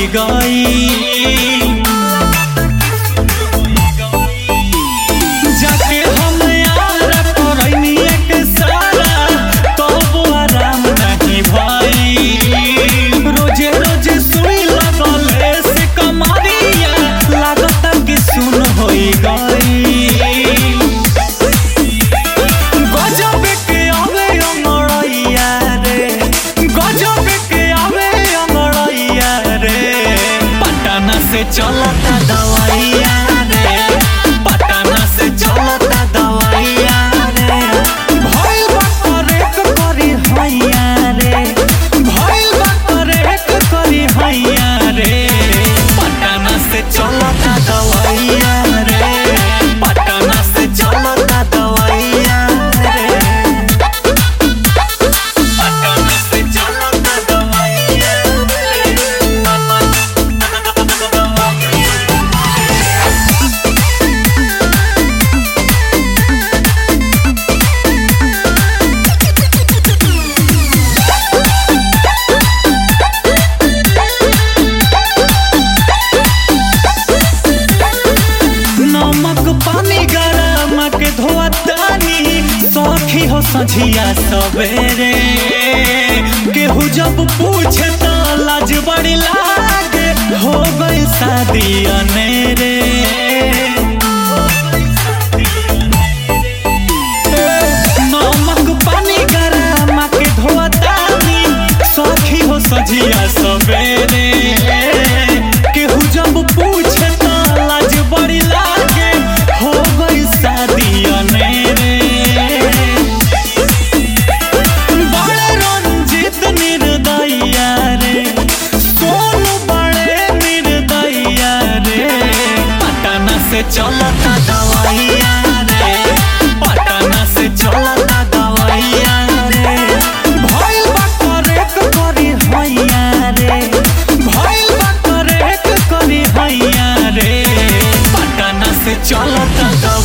गई। जाके हम यार करैनी एक सारा तब आराम नहीं भाई। रोजे रोजे सुई लगले से कमरिया लागता कि सुन होई गई। गजब के आवे अंगड़ैया रे, गजब के आवे अंगड़ैया रे। पटना से चलता दवाइया रे, पटना से चलता दवाइया रे। भइल बा करेक करी हैया रे, भइल बा करेक करी हैया रे। पटना से चलता दवाइया रे, पटना से चलता दवाइया रे। पटना से चलता दवाइया रे। नमक पानी गरम के धोतानी सखी हो सझिया सवेरे। केहू जब पूछे तो लाज बड़ी लागे, हो गई शादी अनेरे। नमक पानी गरम के धोतानी सखी हो सझिया सवेरे। केहू जब पूछे तो लाज बड़ी लागे, हो गई शादी अनेरे। बड़े रंजित निर्दया रे, सोनू बड़े निर्दया रे। पटना से चलता दवाइया रे, पटना से चलता दवाइया रे। भइल बा करेक करी हैया रे, भइल बा करेक करी हैया रे। पटना से चलता